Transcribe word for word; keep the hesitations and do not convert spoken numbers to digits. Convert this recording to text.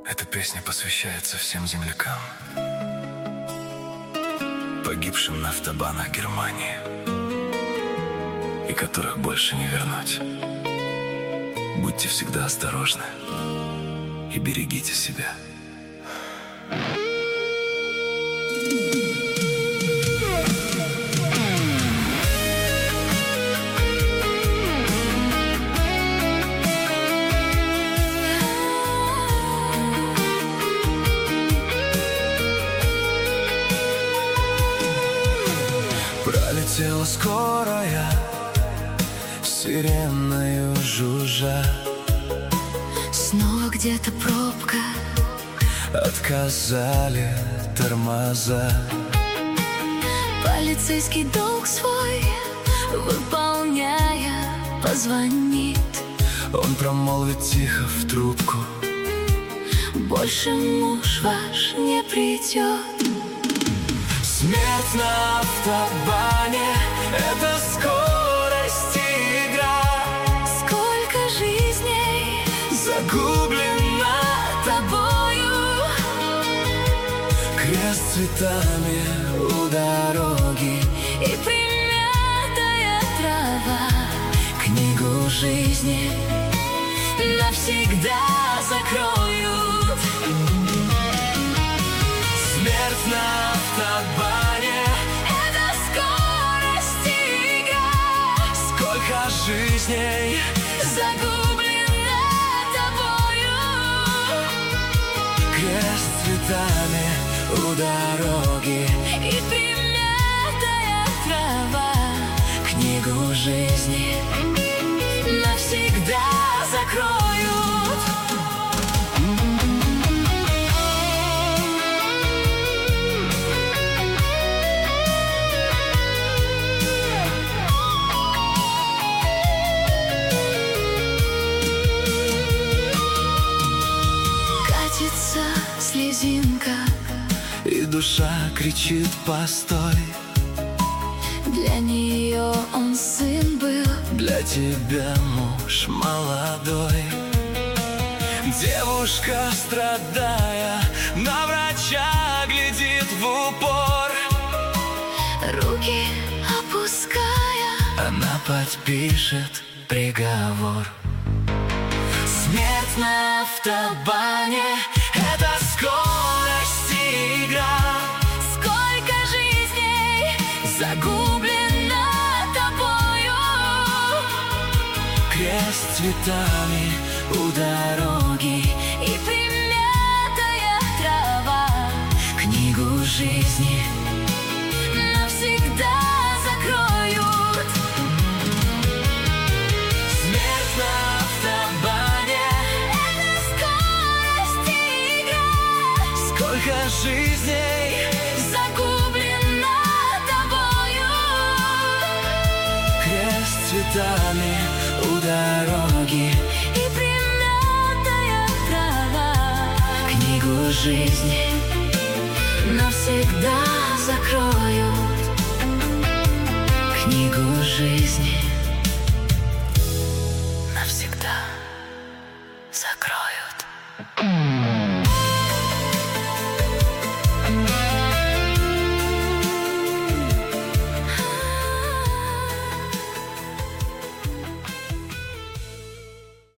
Эта песня посвящается всем землякам, погибшим на автобанах Германии, и которых больше не вернуть. Будьте всегда осторожны и берегите себя. Пролетела скорая, сиреною жужжа. Снова где-то пробка, отказали тормоза. Полицейский долг свой выполняя, позвонит. Он промолвит тихо в трубку: больше муж ваш не придет. Смерть на автобане — это скорость и игра. Сколько жизней загублено тобою. Крест цветами у дороги и примятая трава книгу жизни навсегда закроют. Смерть на автобане — это скорость и игра. Сколько жизней загублено тобою. Крест цветами у дороги и примятая трава книгу жизни навсегда закроют. Катится слезинка, и душа кричит: постой. для нее он сын был, для тебя муж молодой. Девушка, страдая, на врача глядит в упор. руки опуская, она подпишет приговор. смерть на автобане — это скорость и игра. Сколько жизней загублено тобою. Крест цветами у дороги и примятая трава книгу жизни навсегда закроют. Смерть на автобане — это скорость и игра. сколько жизней загублено тобою. крест цветами у дороги и примятая трава книгу жизни навсегда закроют. книгу жизни Навсегда закроют.